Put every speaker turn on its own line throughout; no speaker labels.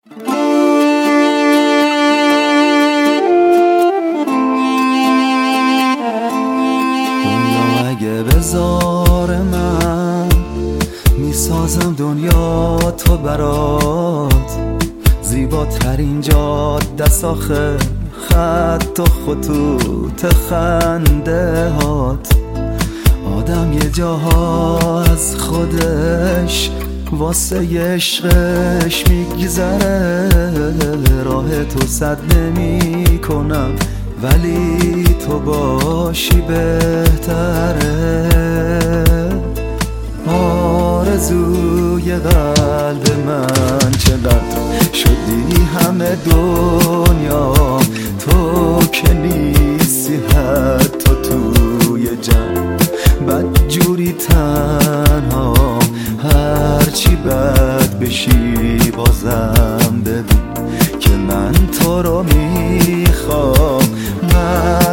دنیا اگه بذار من میسازم دنیا تو برات، زیباترین جاده ساخه خط و خطوط خنده هات. آدم یه جاها از خودش واسه عشقش میگذره، راه تو سد نمی کنم ولی تو باشی بهتره. آرزوی قلب من چقدر شدی همه دنیا، تو که نیستی حتی توی جمع، بدجوری تنها هرچی بد بشی بازم ببین که من تو رو میخوام. من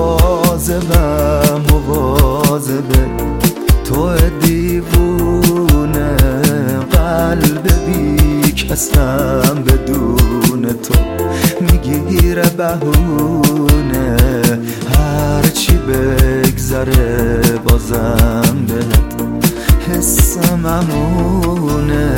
مواظبه تو دیوونه، قلب بی کسم بدون تو میگیره بهونه، هرچی بگذره بازم بهت حسم امونه.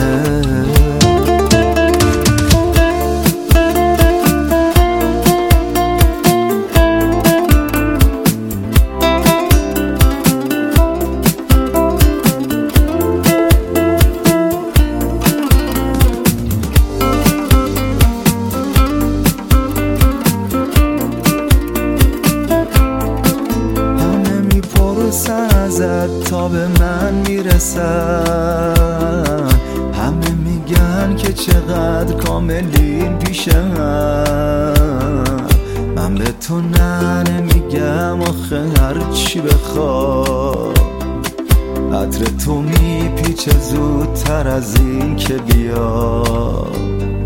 ازت تا به من میرسن، همه میگن که چقدر کاملین پیش من به تو نه نمیگم آخه هرچی بخواد، عطر تو میپیچه زودتر از این که بیاد.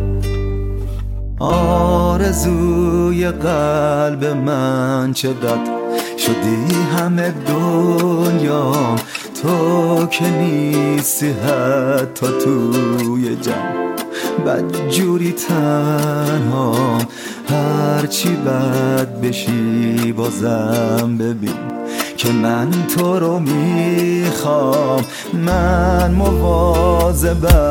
آرزوی قلب من چقدر شدی همه دنیا، تو که نیستی حتی توی جمع، بدجوری تنها هرچی بد بشی بازم ببین که من تو رو میخوام. من مواظبه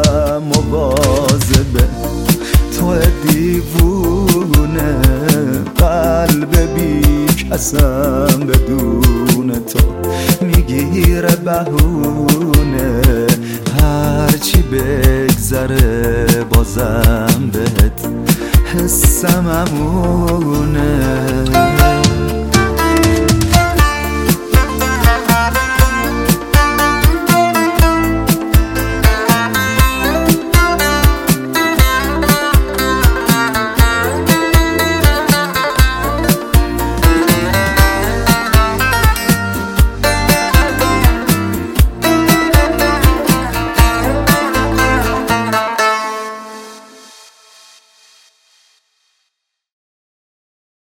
تو دیوونه، قلب بی کسم بدون تو میگیره بهونه، هرچی بگذره بازم بهت حسم امونه.